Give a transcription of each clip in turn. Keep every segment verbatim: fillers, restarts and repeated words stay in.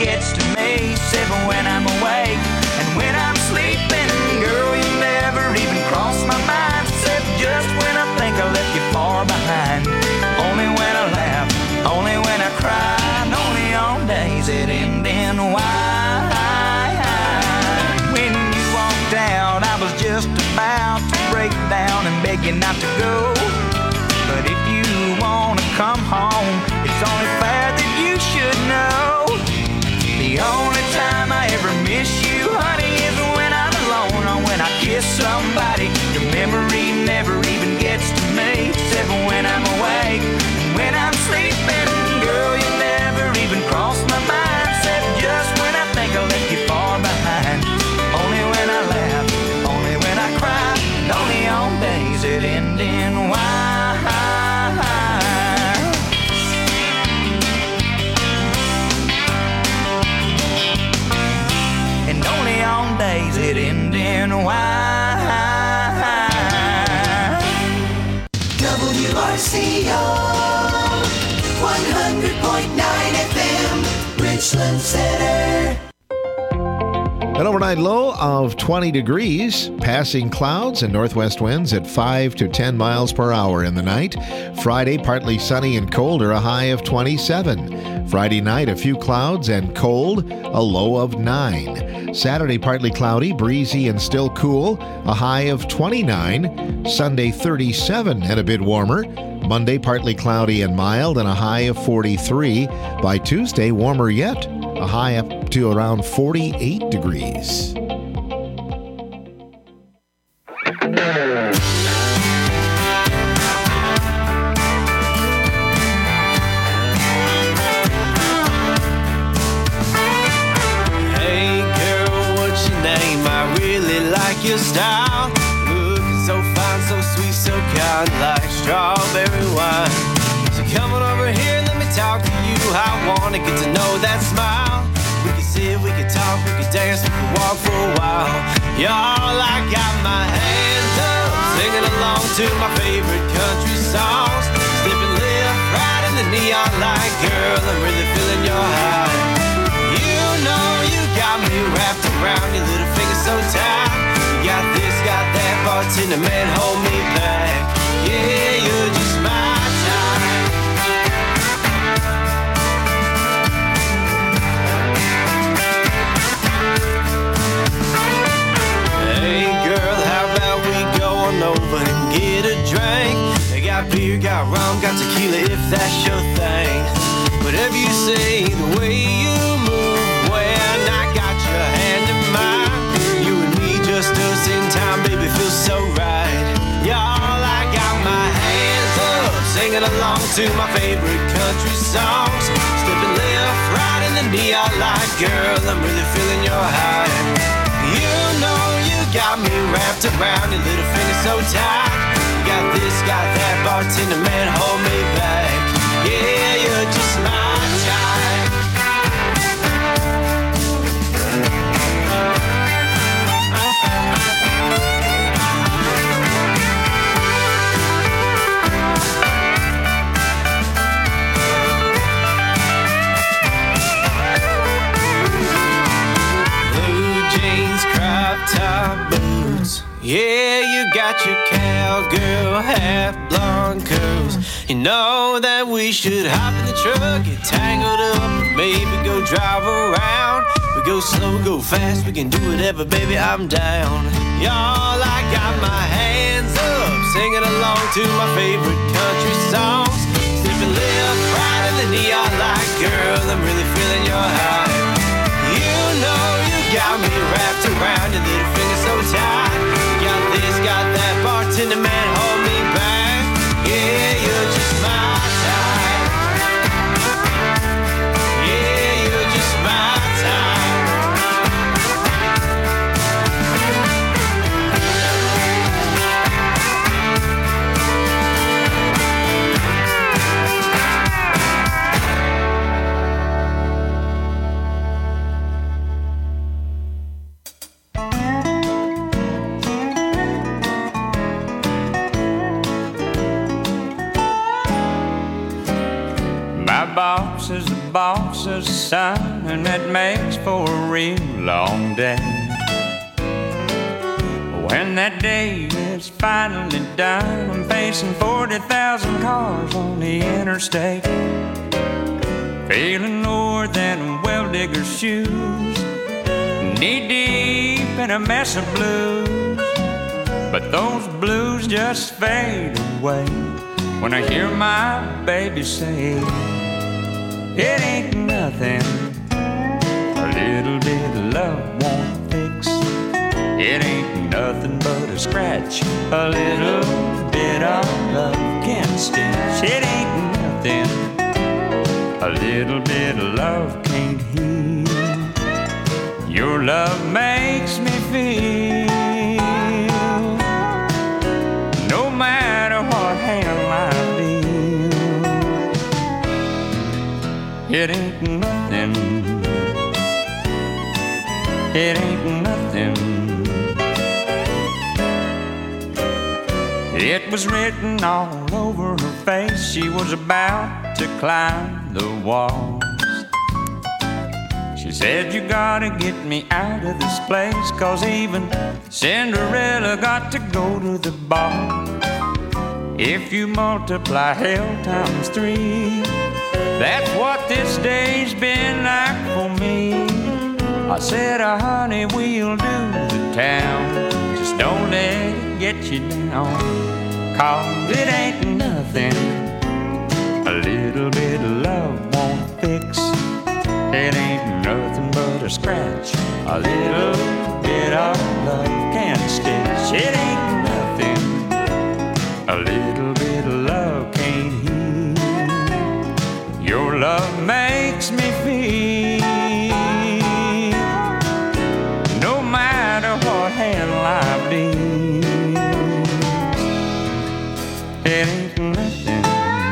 gets to me. Seven when I'm awake and when I'm sleeping. Girl, you never even cross my mind. Except just when I think I left you far behind. Only when I laugh, only when I cry, and only on days that end in Y. When you walked out, I was just about to break down and beg you not to go. But if you wanna come home, it's only fair that you should know. The only time I ever miss you, honey, is when I'm alone or when I kiss somebody. Your memory never even gets to me. Except when I'm awake and when I'm sleeping. Girl, you never even cross my mind. Except just when I think I left you far behind. Only when I laugh, only when I cry, and only on days that end in Y. And only on days that end in Y. W R C O one hundred point nine F M, Richland Center. An overnight low of twenty degrees, passing clouds and northwest winds at five to ten miles per hour in the night. Friday, partly sunny and colder, a high of twenty-seven. Friday night, a few clouds and cold, a low of nine. Saturday, partly cloudy, breezy and still cool, a high of twenty-nine. Sunday, thirty-seven and a bit warmer. Monday, partly cloudy and mild and a high of forty-three. By Tuesday, warmer yet, a high up to around forty-eight degrees. Hey girl, what's your name? I really like your style. Looking so fine, so sweet, so kind, like strawberry wine. So come on over here, let me talk to you. I wanna get to know that smile. We could sit, we could talk, we could dance, we could walk for a while. Y'all, I got my hands up, singing along to my favorite country songs. Slipping left, right in the neon light. Girl, I'm really feeling your high. You know you got me wrapped around your little finger so tight. You got this, got that, bartender man, hold me back. Yeah, you're just my type. Hey girl, how about we go on over and get a drink? They got beer, got rum, got tequila, if that's your thing. Whatever you say, the way you move, when I got your hand in mine. You and me, just us in time, baby, feels so right. Y'all, I got my hands up, singing along to my favorite country songs. Stepping left, right in the neon light. Girl, I'm really feeling your high. You know you got me wrapped around your little finger so tight. You got this, got that, bartender man, hold me back. Yeah, you're just my type. Blue jeans, crop top boots. Yeah, you got your cowgirl half blonde curls. You know that we should hop in the truck, get tangled up, and maybe go drive around. We go slow, go fast, we can do whatever, baby, I'm down. Y'all, I got my hands up, singing along to my favorite country songs. Slipping left, right in the neon light. Girl, I'm really feeling your high. You know you got me wrapped around your little finger so tight. You got this, got that, bartender man, hold me back. Yeah, you're just my type. Yeah, you're just my type. boss is the boss of the sun. and that makes for a real long day. When that day is finally done, I'm facing forty thousand cars on the interstate, feeling lower than a well-digger's shoes, knee-deep in a mess of blues. But those blues just fade away when I hear my baby say, it ain't nothing a little bit of love won't fix. It ain't nothing but a scratch a little bit of love can stitch. It ain't nothing a little bit of love can't heal. Your love makes me feel, no matter what hell I deal. It ain't nothing, it ain't nothing. It was written all over her face, she was about to climb the walls. She said, you gotta get me out of this place, 'cause even Cinderella got to go to the ball. If you multiply hell times three, that's what this day's been like for me. I said, oh, honey, we'll do the town, just don't let it get you down, 'cause it ain't nothing a little bit of love won't fix. It ain't nothing but a scratch a little bit of love can stitch. It ain't nothing a little bit of love can't heal. Your love makes me feel, no matter what hell I be. It ain't nothing.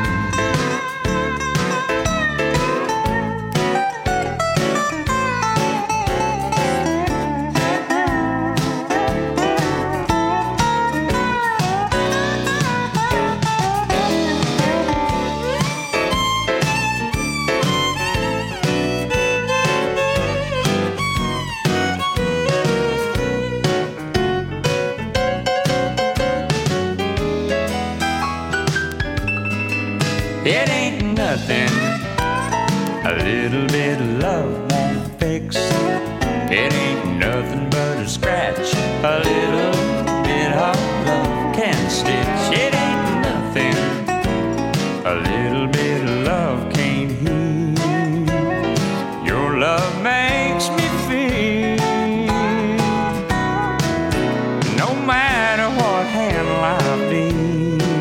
It ain't nothing a little bit of love won't fix. It ain't nothing but a scratch a little bit of love can stitch. It ain't nothing a little bit of love can't heal. Your love makes me feel, no matter what hell I be.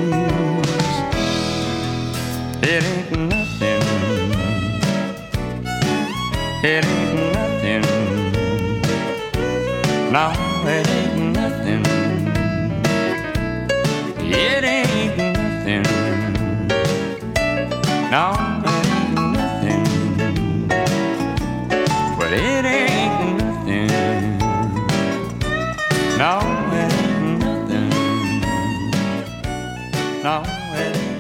It ain't nothing, it ain't nothing, no, it ain't nothing, it ain't nothing, no, it ain't nothing, well, it ain't nothing, no, it ain't nothing, no, it ain't.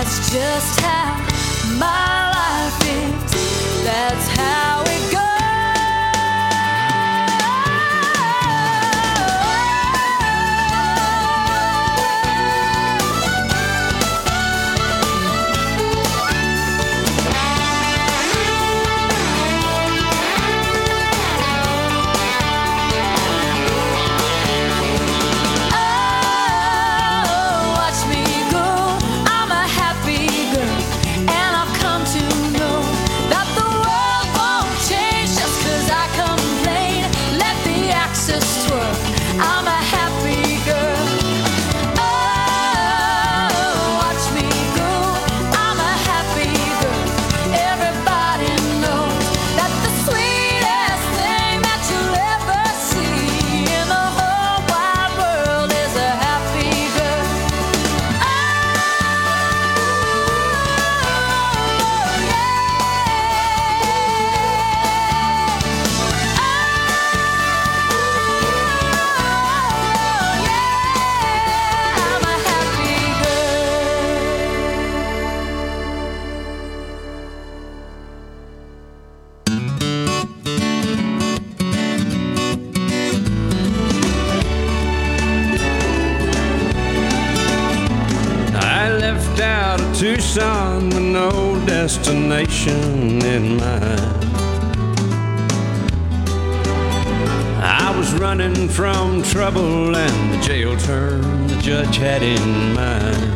That's just how my life is. That's how it goes. Tucson with no destination in mind. I was running from trouble and the jail term the judge had in mind.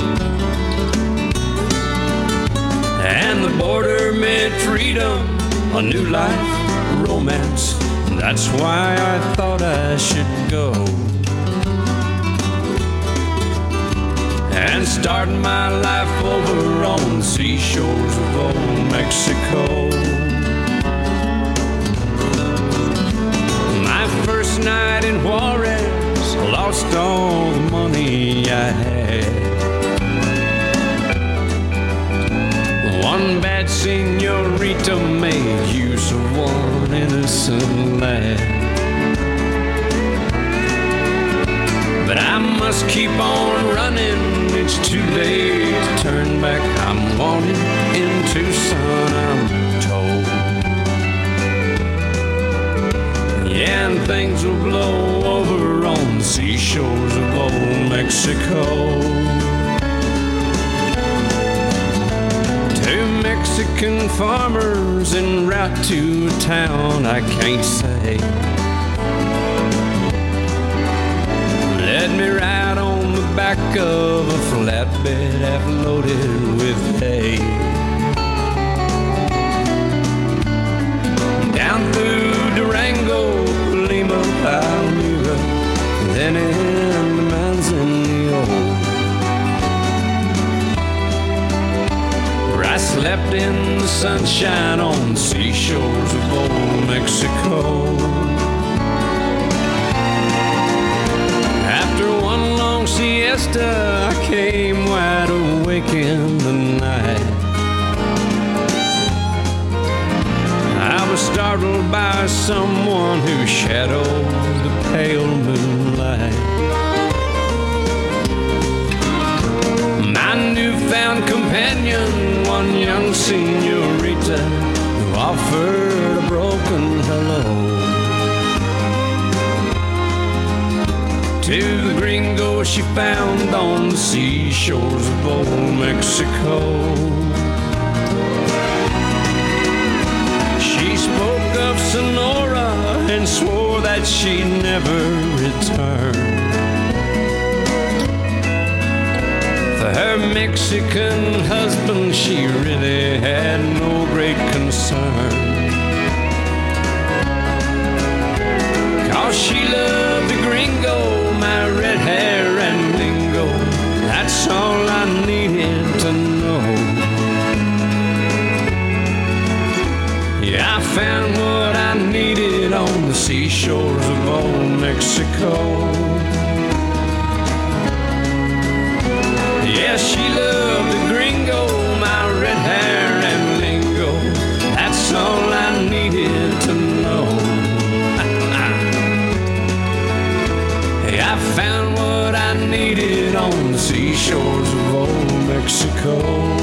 And the border meant freedom, a new life, romance. That's why I thought I should go and start my life over on the seashores of old Mexico. My first night in Juarez, lost all the money I had. One bad senorita made use of one innocent lad. But I must keep on running, it's too late to turn back. I'm wanted in Tucson, I'm told. Yeah, and things will blow over on the seashores of old Mexico. Two Mexican farmers en route to a town I can't say. Let me ride on the back of a flatbed half loaded with hay. Down through Durango, Lima, Palmyra, then in the Manzanillo, where I slept in the sunshine on the seashores of old Mexico. Siesta, I came wide awake in the night. I was startled by someone who shadowed the pale moonlight. My newfound companion, one young senorita, who offered a broken hello to the gringo she found on the seashores of old Mexico. She spoke of Sonora and swore that she'd never return. For her Mexican husband she really had no great concern, 'cause she loved the gringo, my red hair and lingo. That's all I needed to know. Yeah, I found what I needed on the seashores of old Mexico. Yeah, she loved the gringo, my red hair and lingo. That's all I needed to know. Hey, I found what I needed on the seashores of old Mexico. cold.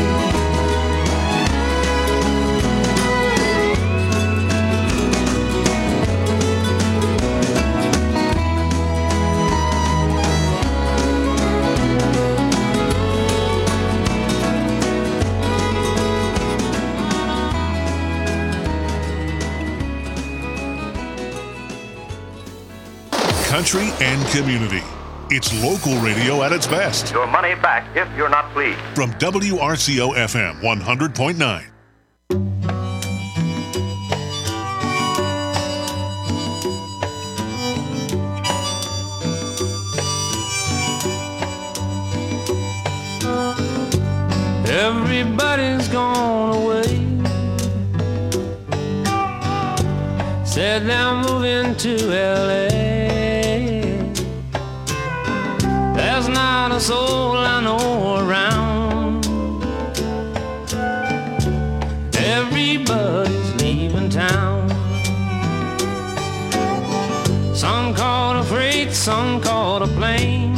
Country and community. It's local radio at its best. Your money back if you're not pleased. From W R C O F M one hundred point nine. Everybody's gone away. Said they're moving to L A. There's not a soul I know around. Everybody's leaving town. Some caught a freight, some caught a plane.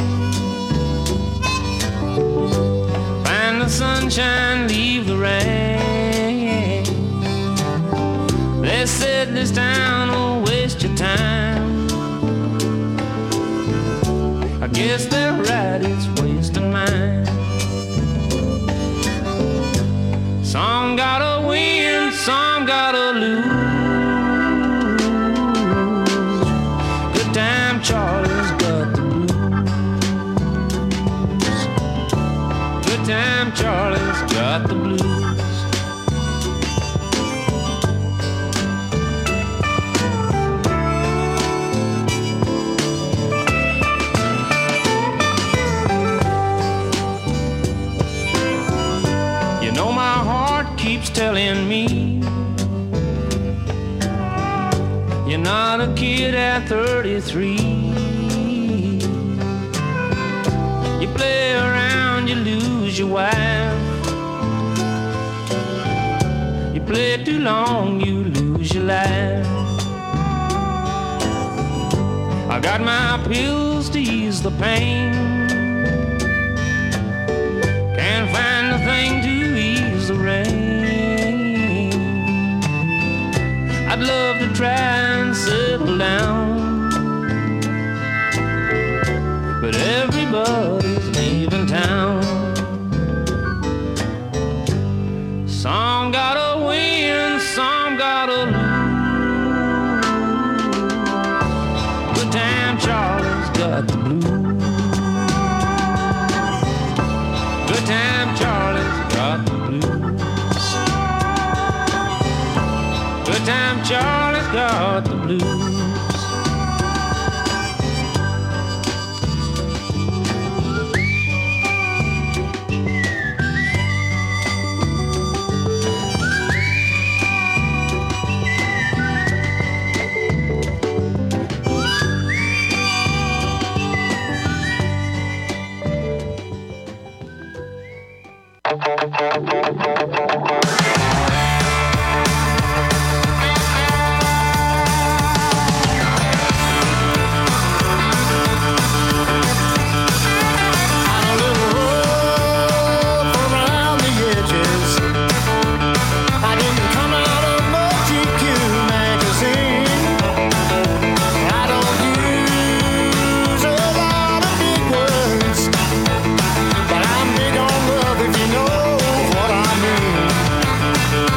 Find the sunshine, leave the rain. They said this town will waste your time. I guess they're right, it's wasting mine. Some gotta win, some gotta lose. Good time Charlie's got the blues. Good time Charlie's got the blues. Keeps telling me you're not a kid at thirty-three. You play around, you lose your wife. You play too long, you lose your life. I got my pills to ease the pain. Can't find a thing to ease the rain. I'd love to try and settle down, but everybody's leaving town. Some gotta win, some gotta lose. Good time Charlie's got the blues. Good time Charlie's got the blues. Good time Charlie's got the blues. But I'm big on love, if you know what I mean.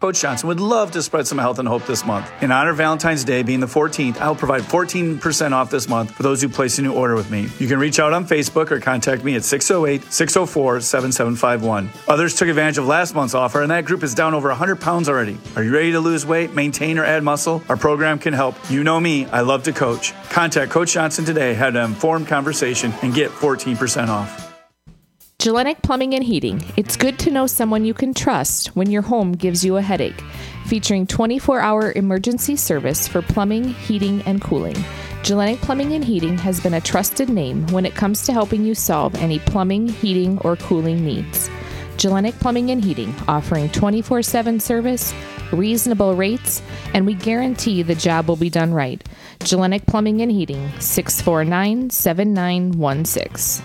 Coach Johnson would love to spread some health and hope this month. In honor of Valentine's Day being the fourteenth, I will provide fourteen percent off this month for those who place a new order with me. You can reach out on Facebook or contact me at six oh eight, six oh four, seven seven five one. Others took advantage of last month's offer, and that group is down over one hundred pounds already. Are you ready to lose weight, maintain, or add muscle? Our program can help. You know me, I love to coach. Contact Coach Johnson today, have an informed conversation, and get fourteen percent off. Gellenic Plumbing and Heating. It's good to know someone you can trust when your home gives you a headache. Featuring twenty-four hour emergency service for plumbing, heating, and cooling. Gellenic Plumbing and Heating has been a trusted name when it comes to helping you solve any plumbing, heating, or cooling needs. Gellenic Plumbing and Heating, offering twenty-four seven service, reasonable rates, and we guarantee the job will be done right. Gellenic Plumbing and Heating, six four nine, seven nine one six.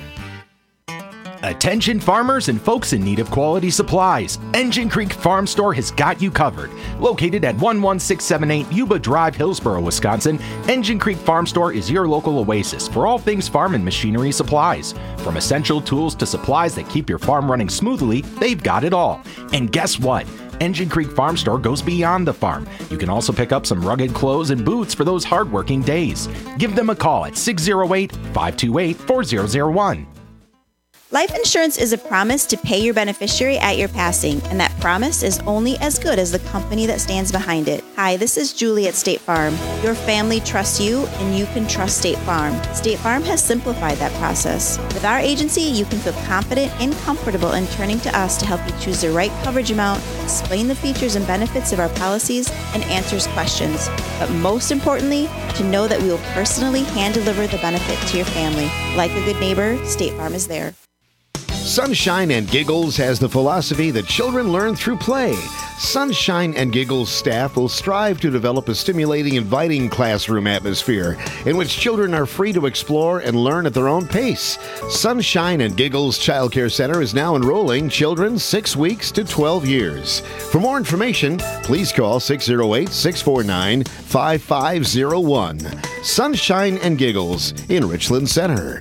Attention farmers and folks in need of quality supplies. Engine Creek Farm Store has got you covered. Located at one one six seven eight Yuba Drive, Hillsboro, Wisconsin, Engine Creek Farm Store is your local oasis for all things farm and machinery supplies. From essential tools to supplies that keep your farm running smoothly, they've got it all. And guess what? Engine Creek Farm Store goes beyond the farm. You can also pick up some rugged clothes and boots for those hardworking days. Give them a call at six oh eight, five two eight, four zero zero one. Life insurance is a promise to pay your beneficiary at your passing, and that promise is only as good as the company that stands behind it. Hi, this is Julie at State Farm. Your family trusts you, and you can trust State Farm. State Farm has simplified that process. With our agency, you can feel confident and comfortable in turning to us to help you choose the right coverage amount, explain the features and benefits of our policies, and answers questions. But most importantly, to know that we will personally hand deliver the benefit to your family. Like a good neighbor, State Farm is there. Sunshine and Giggles has the philosophy that children learn through play. Sunshine and Giggles staff will strive to develop a stimulating, inviting classroom atmosphere in which children are free to explore and learn at their own pace. Sunshine and Giggles Child Care Center is now enrolling children six weeks to twelve years. For more information, please call six oh eight, six four nine, five five oh one. Sunshine and Giggles in Richland Center.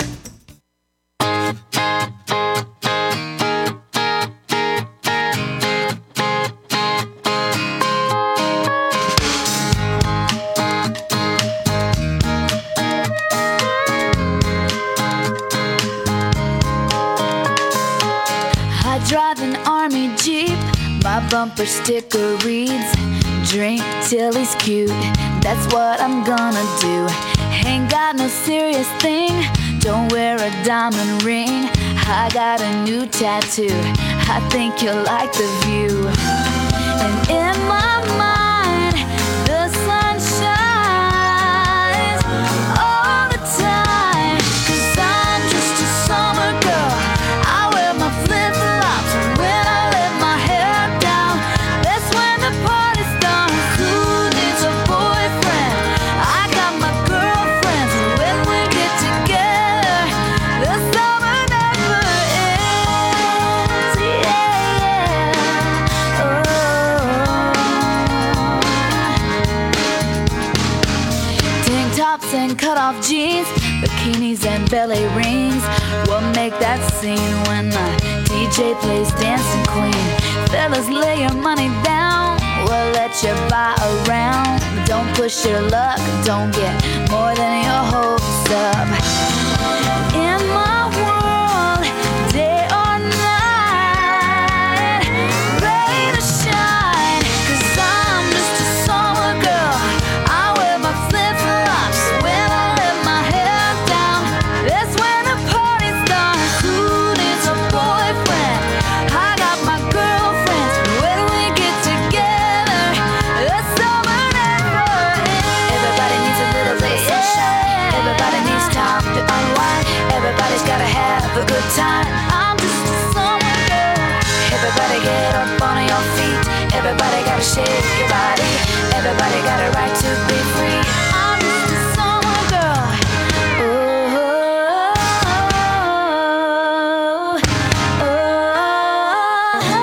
Bumper sticker reads, drink till he's cute, that's what I'm gonna do. Ain't got no serious thing, don't wear a diamond ring. I got a new tattoo, I think you'll like the view. And in my mind, the sun shines all the time, 'cause I'm just a summer girl. I wear my flip-flops when I let my hair down. That's when the party starts. Who needs a boyfriend? I got my girlfriends. When we get together, the summer never ends. Yeah. Oh. Tank tops and cut-off jeans, bikinis and ballet rings will make that scene when the D J plays Dancing Queen. Fellas, lay your money down, we'll let you buy a round. Don't push your luck, don't get more than your hopes up. In my world, day or night, rain or shine, 'cause I'm just a summer girl. I wear my flip-flops when I let my hair down. That's when the party starts. Who needs a boyfriend? I got my girlfriends. When we get together, the summer never ends. Everybody needs a little bit of sunshine. Everybody needs time to unwind. Everybody's gotta have a good time. I'm just a summer girl. Everybody get up on your feet. Everybody gotta shake your body. Everybody got a right to be free. I'm just a summer girl. Oh, oh, oh.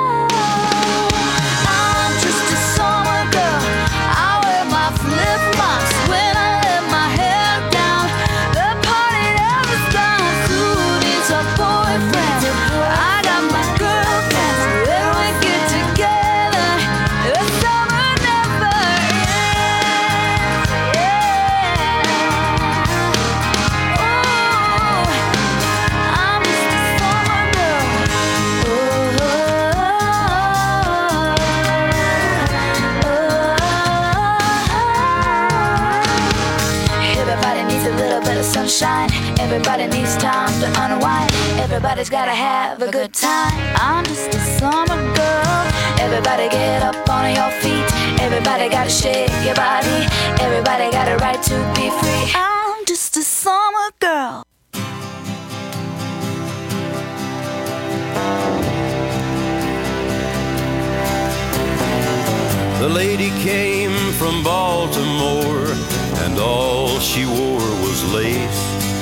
I'm just a summer girl. I wear my flip-flops when I let my hair down. The party never stops. Who needs a boyfriend? I got my girlfriends. When we get together, Everybody needs time to unwind. Everybody's gotta have a good time. I'm just a summer girl. Everybody get up on your feet. Everybody gotta shake your body. Everybody got a right to be free. I'm just a summer girl. The lady came from Baltimore, and all she wore was lace.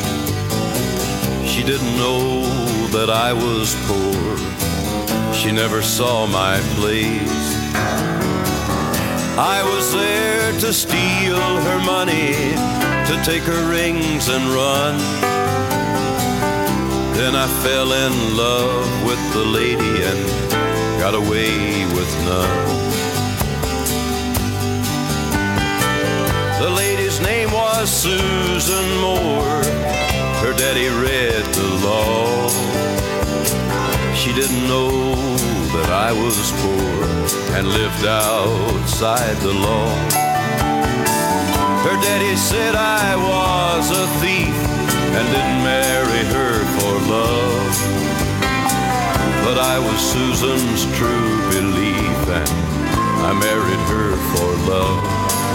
She didn't know that I was poor. She never saw my place. I was there to steal her money, to take her rings and run. Then I fell in love with the lady and got away with none. The lady's name was Susan Moore. Her daddy read the law. She didn't know that I was poor and lived outside the law. Her daddy said I was a thief and didn't marry her for love. But I was Susan's true belief, and I married her for love.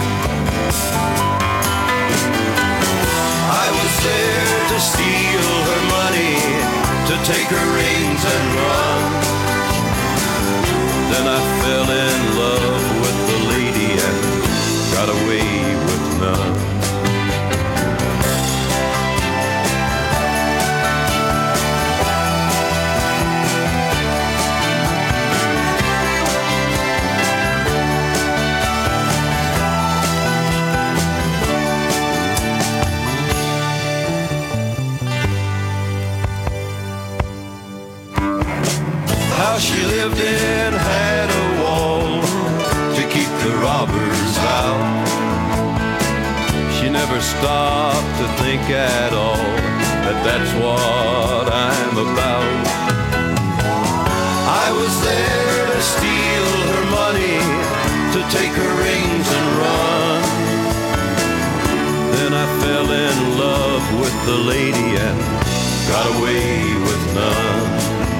I was there to steal her money, to take her rings and run. Then I fell in love with the lady and got away with none. She lived in had a wall to keep the robbers out. She never stopped to think at all that that's what I'm about. I was there to steal her money, to take her rings and run. Then I fell in love with the lady and got away with none.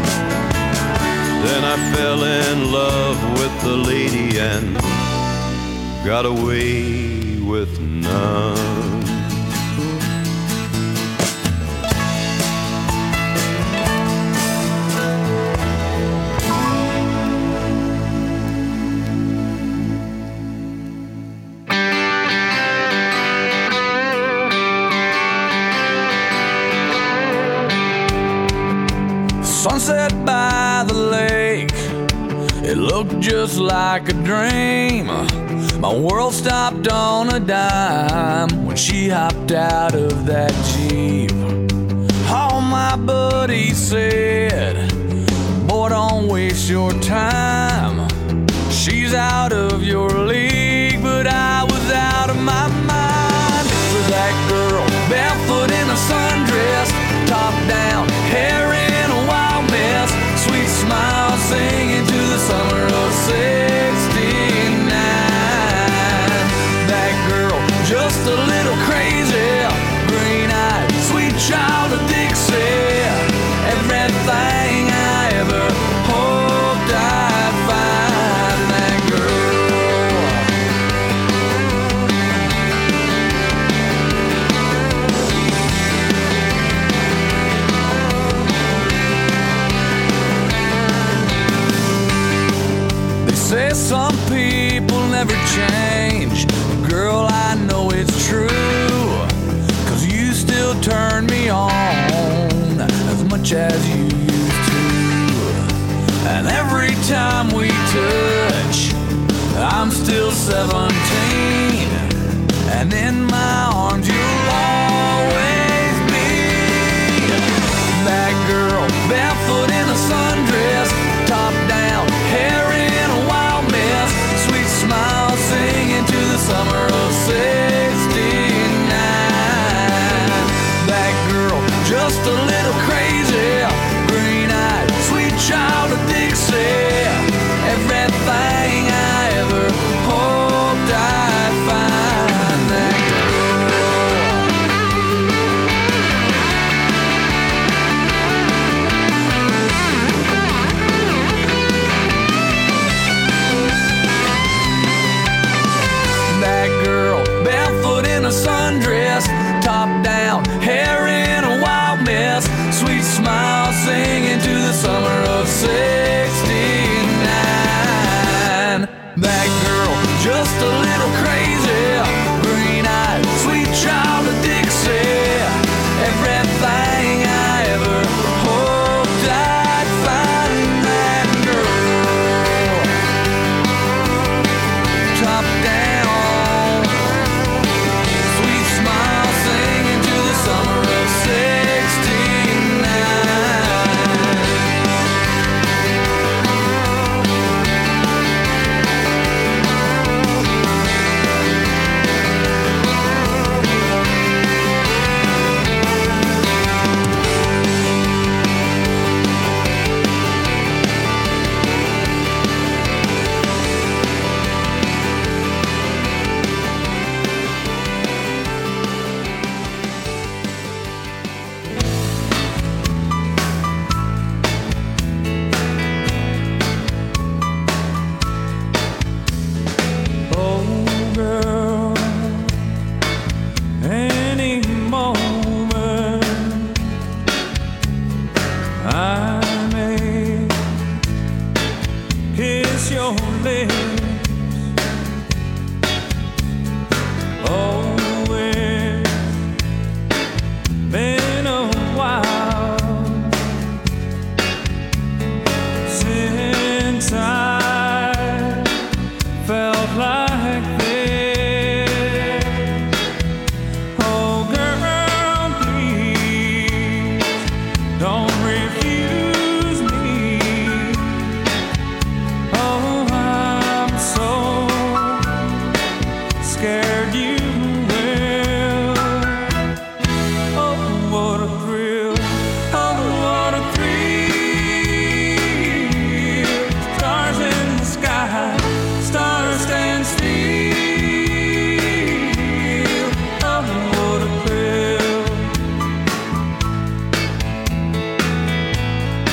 Then I fell in love with the lady and got away with none. Sunset by the lake, it looked just like a dream. My world stopped on a dime when she hopped out of that Jeep. All my buddies said, boy, don't waste your time. She's out of your league, but I was out of my mind. For that girl, barefoot in a sundress, top down, hair in a wild mess, sweet smile singing to the summer of sixty-nine. That girl, just a little crazy, green-eyed, sweet child of Dixie. Everything I ever hoped I'd find. That say some people never change. Girl, I know it's true, 'cause you still turn me on as much as you used to. And every time we touch, I'm still seventeen, and in my arms you'll always be. That girl, barefoot in a sundress, top down, hair in a wild mess, sweet smile singing to the summer of sixty-nine. That girl, just a little crazy, green-eyed, sweet child of Dixie. Everything I ever hoped I'd find. That girl. lips. Oh, it's been a while since I felt like this. Oh, girl, please don't refuse me. Oh, I'm so scared you will. Oh, what a thrill. Oh, what a thrill. Stars in the sky, stars stand still. Oh, what a thrill.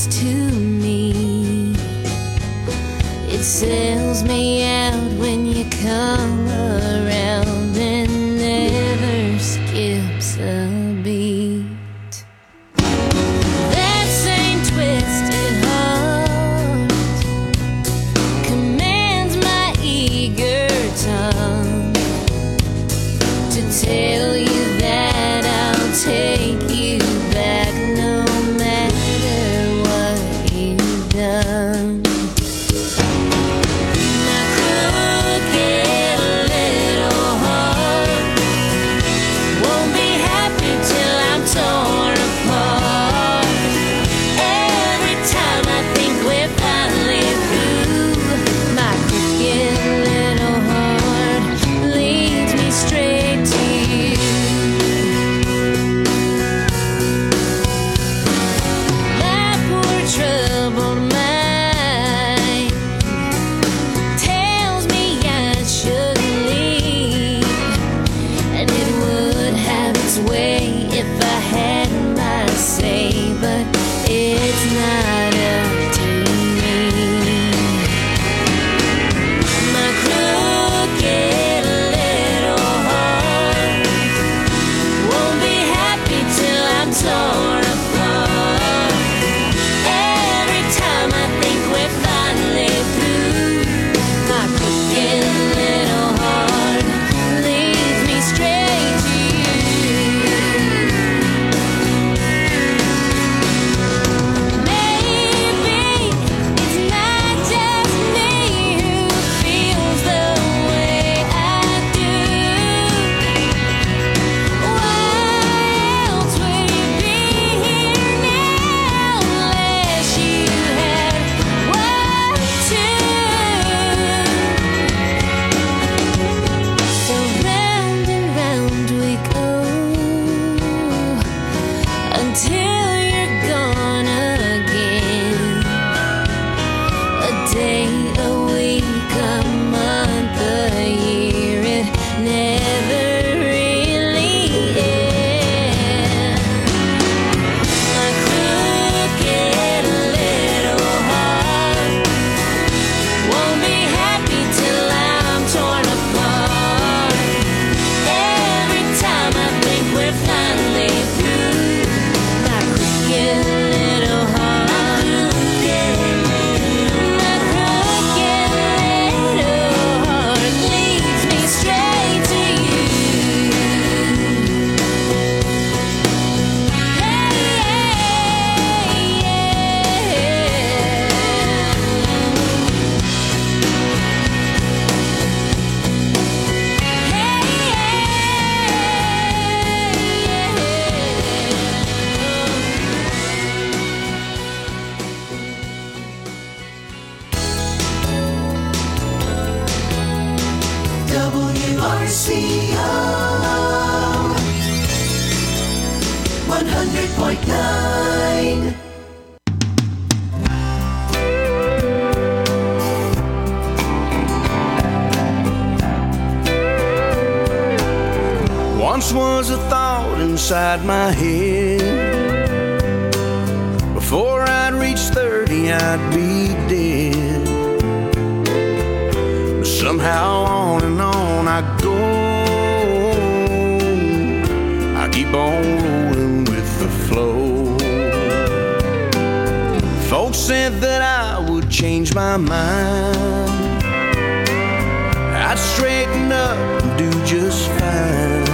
close to me. It sells me out when you come around and never skips a beat. That same twisted heart commands my eager tongue to tell you that I'll take you back no matter what you've done. My crooked little heart won't be happy till I'm torn apart. Every time I think we're finally through, my crooked little heart leads me straight to you. My poor troubled mind tells me I should leave, and it would have its way if I had my say, but it's not up to me. My crooked little heart won't be happy till I'm torn apart. Every time I think we're finally through, my crooked little heart leads me straight to you. Maybe it's not just me who feels the way I do. Why else would you be here now unless you had one too? So round and round we go until you're gone again. A day, a week, a month, a year, it never really ends. My crooked little heart won't be happy till I'm torn apart. Every time I think we're finally through, my crooked little heart, my crooked little heart leads me straight to you. W R C O one hundred point nine. Once was a thought inside my head. Before I'd reach thirty, I'd be dead. But somehow on and on I go. I keep on rolling with the flow. Folks said that I would change my mind. I'd straighten up and do just fine.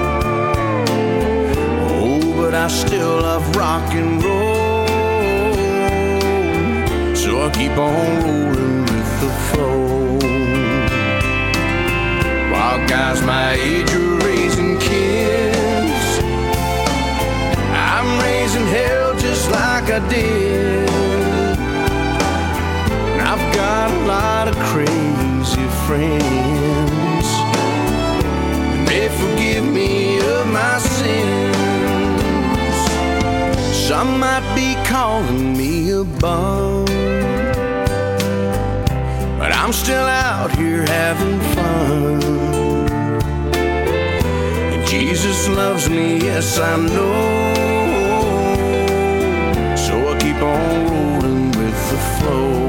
But I still love rock and roll, so I keep on rolling with the flow. While guys my age are raising kids, I'm raising hell just like I did. And I've got a lot of crazy friends, and they forgive me of my sins. Some might be calling me a bum, but I'm still out here having fun. And Jesus loves me, yes I know, so I keep on rolling with the flow.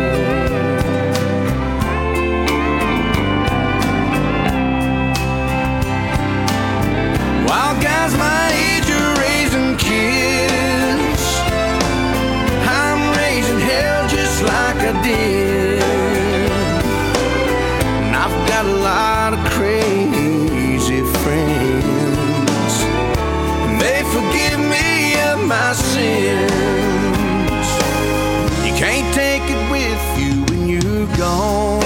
Wild guys my age are raising kids. I'm raising hell just like I did. And I've got a lot of crazy friends, and they forgive me of my sins. You can't take it with you when you're gone,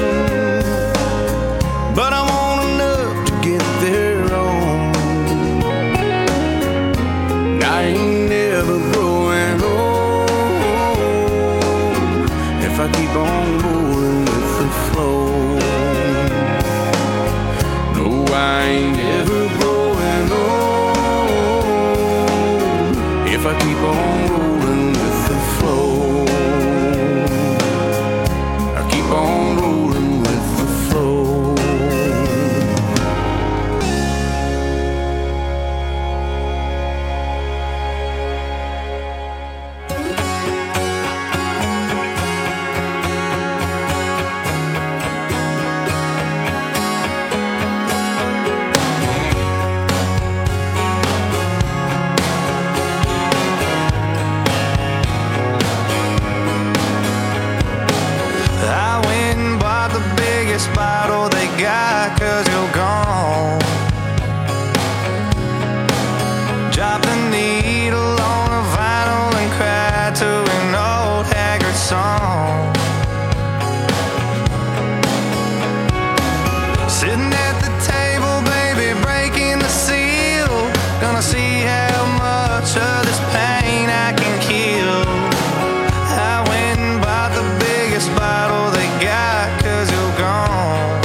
but I want enough to get there on. I ain't never growing old if I keep on rolling with the flow. No, I ain't ever growing old if I keep on rolling with the flow. I keep on rolling with the flow. I went and bought the biggest bottle they got, cause you're gone. Dropped the needle on a vinyl and cried to an old haggard song. Sitting at the table, baby, breaking the seal. Gonna see how much of this pain I can kill. I went and bought the biggest bottle they got, cause you're gone.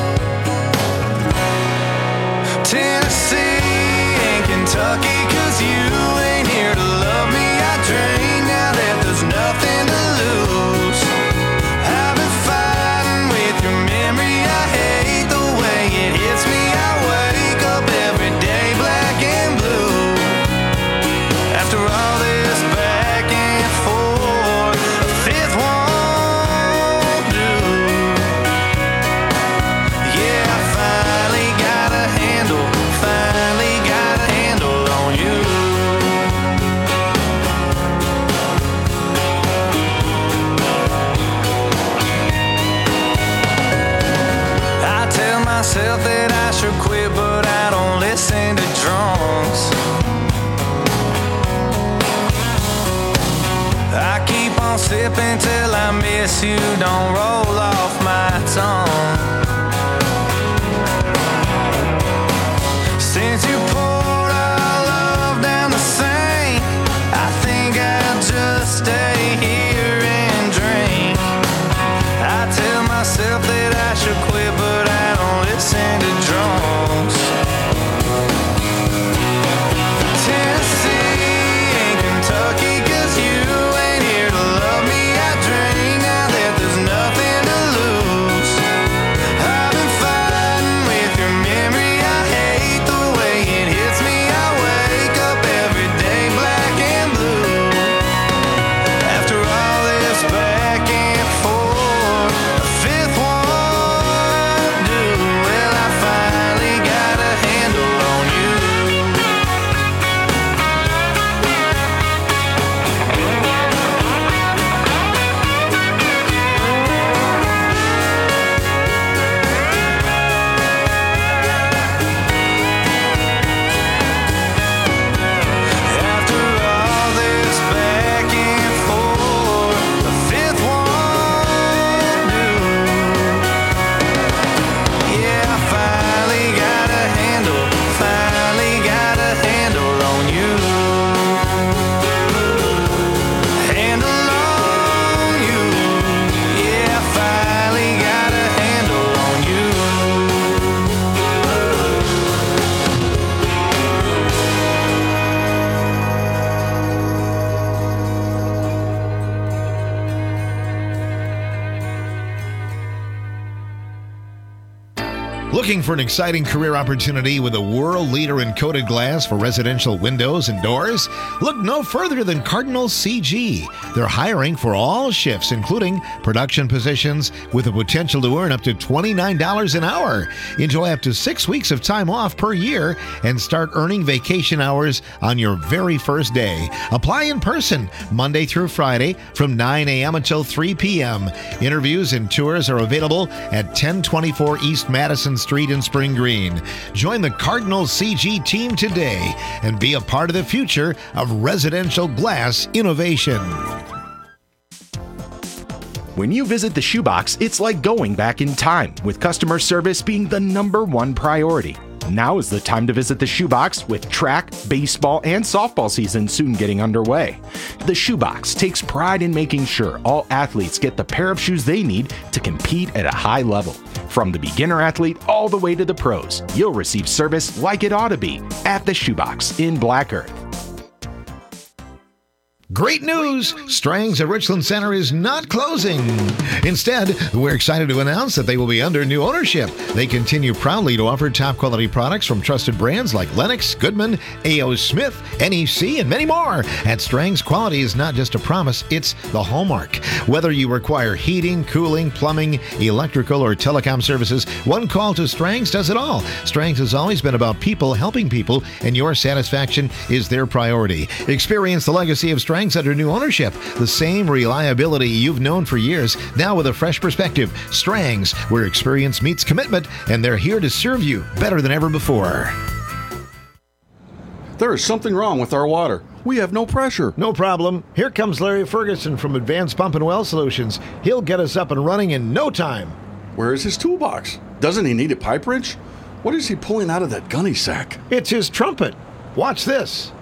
Tennessee and Kentucky, cause you ain't here to love me. I drink now that there's nothing to lose. I've been fighting with your memory. I hate the way it hits me. I wake up every day black and blue. After all this back and forth, a fifth won't do. Yeah, I finally got a handle, finally got a handle on you. I tell myself that I should quit, but I don't listen to drunks. I keep on sipping till I miss you, don't roll off my tongue. Since you poured our love down the sink, I think I'll just stay here and drink. I tell myself that I should quit, but I don't listen to drunks. Tennessee and Kentucky, cause you ain't here to love me. I drink now that there's nothing to lose. Looking for an exciting career opportunity with a world leader in coated glass for residential windows and doors? Look no further than Cardinal C G. They're hiring for all shifts, including production positions, with the potential to earn up to twenty-nine dollars an hour. Enjoy up to six weeks of time off per year and start earning vacation hours on your very first day. Apply in person Monday through Friday from nine a.m. until three p.m. Interviews and tours are available at ten twenty-four East Madison Street in Spring Green. Join the Cardinal C G team today and be a part of the future of residential glass innovation. When you visit the Shoebox, it's like going back in time, with customer service being the number one priority. Now is the time to visit the Shoebox, with track, baseball, and softball season soon getting underway. The Shoebox takes pride in making sure all athletes get the pair of shoes they need to compete at a high level. From the beginner athlete all the way to the pros, you'll receive service like it ought to be at the Shoebox in Black Earth. Great news! Strang's at Richland Center is not closing. Instead, we're excited to announce that they will be under new ownership. They continue proudly to offer top quality products from trusted brands like Lennox, Goodman, A O. Smith, N E C, and many more. At Strang's, quality is not just a promise, it's the hallmark. Whether you require heating, cooling, plumbing, electrical, or telecom services, one call to Strang's does it all. Strang's has always been about people helping people, and your satisfaction is their priority. Experience the legacy of Strang's under new ownership. The same reliability you've known for years, now with a fresh perspective. Strang's, where experience meets commitment, and they're here to serve you better than ever before. There is something wrong with our water. We have no pressure. No problem. Here comes Larry Ferguson from Advanced Pump and Well Solutions. He'll get us up and running in no time. Where is his toolbox? Doesn't he need a pipe wrench? What is he pulling out of that gunny sack? It's his trumpet. Watch this.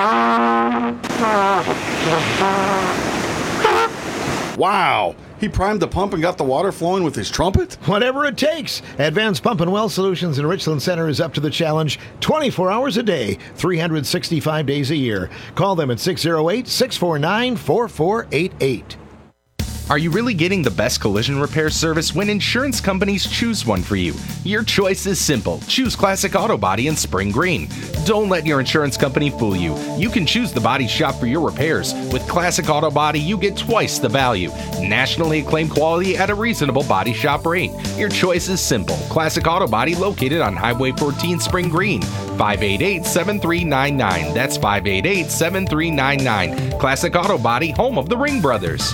Wow! He primed the pump and got the water flowing with his trumpet? Whatever it takes. Advanced Pump and Well Solutions in Richland Center is up to the challenge twenty-four hours a day, three hundred sixty-five days a year. Call them at six oh eight, six four nine, four four eight eight. Are you really getting the best collision repair service when insurance companies choose one for you? Your choice is simple. Choose Classic Auto Body in Spring Green. Don't let your insurance company fool you. You can choose the body shop for your repairs. With Classic Auto Body, you get twice the value. Nationally acclaimed quality at a reasonable body shop rate. Your choice is simple. Classic Auto Body located on Highway fourteen Spring Green. five eight eight, seven three nine nine. That's five eight eight, seven three nine nine. Classic Auto Body, home of the Ring Brothers.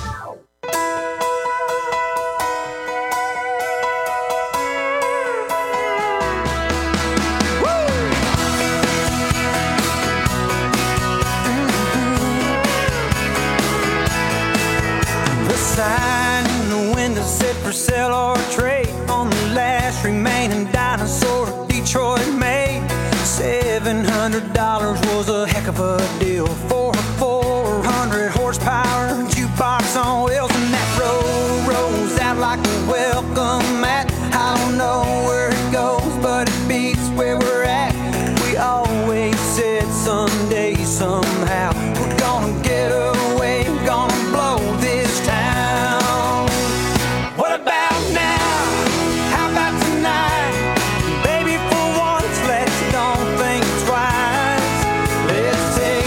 For sale or trade on the last remaining dinosaur Detroit made. Seven hundred dollars was a heck of a deal for a four hundred horsepower jukebox on wheels, and that road rolls out like a welcome mat. I don't know where it goes, but it beats where we're at. We always said someday, somehow, we're gonna get away, gonna blow this town. What about now? How about tonight? Baby, for once, let's don't think twice. Let's take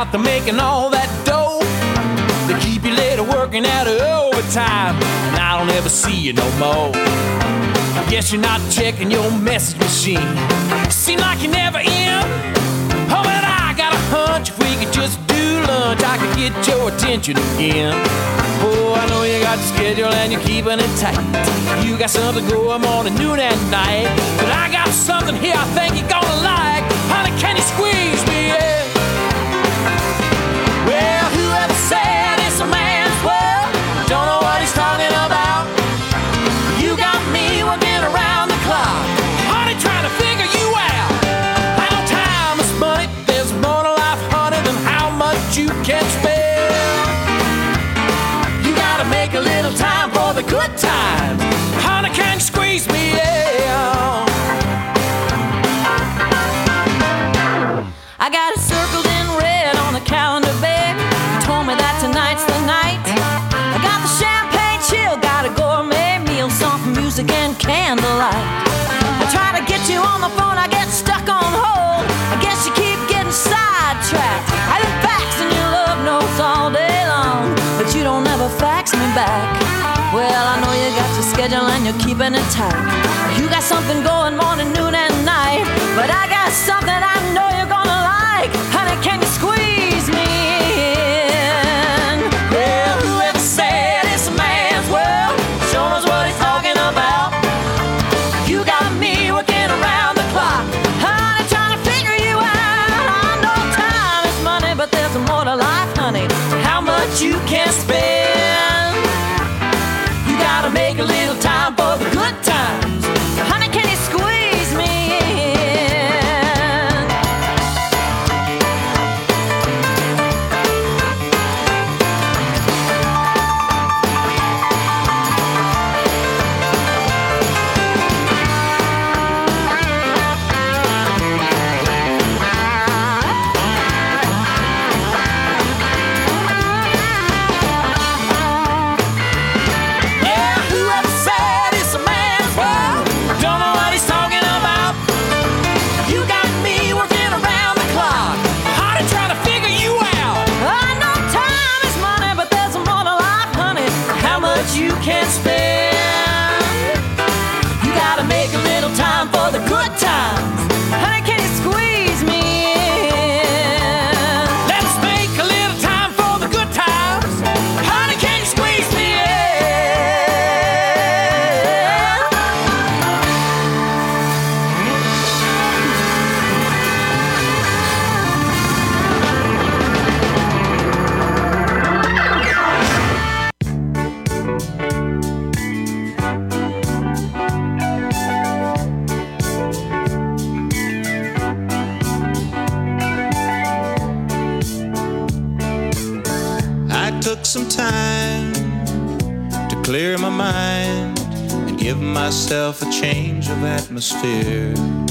after making all that dough, they keep you later working out of overtime, and I don't ever see you no more. I guess you're not checking your message machine. Seem like you're never in. Oh, but I got a hunch if we could just do lunch, I could get your attention again. Oh, I know you got the schedule and you're keeping it tight. You got something going morning, noon, and night. But I got something here I think you're gonna like. Honey, can you squeeze me in? Well, whoever said it's a man's world, don't know what he's talking about. You got me working around the clock, honey, trying to figure you out. I know time is money, there's more to life, honey, than how much you can spend. You gotta make a little time for the good times. Honey, can you squeeze me in? I got it circled in red on the calendar, baby. You told me that tonight's the night. I got the champagne chill, got a gourmet meal, soft music and candlelight. I try to get you on the phone, I get stuck on hold. I guess you keep getting sidetracked. I did fax and your love notes all day long, but you don't ever fax me back. Well, I know you got your schedule and you're keeping it tight. You got something going morning, noon, and night, but I got something I know you're gonna like. Honey, can you squeeze me in? Well, whoever said it's a man's world sure knows what he's talking about. You got me working around the clock, honey, trying to figure you out. I know time is money, but there's more to life, honey. How much you can spend. You gotta make a little time for the good times. Honey, can you squeeze me in? Yeah, whoever said it's a man's world, don't know what he's talking about. You got me working around the clock, honey, trying to figure you out. I know time is money, but there's more to life, honey. How much you can spend. You gotta make a little time for the good times. Honey, can you squeeze me in? Let's make a little time for the good times. Honey, can you squeeze me in? I took some time to clear my mind and give myself a change of atmosphere.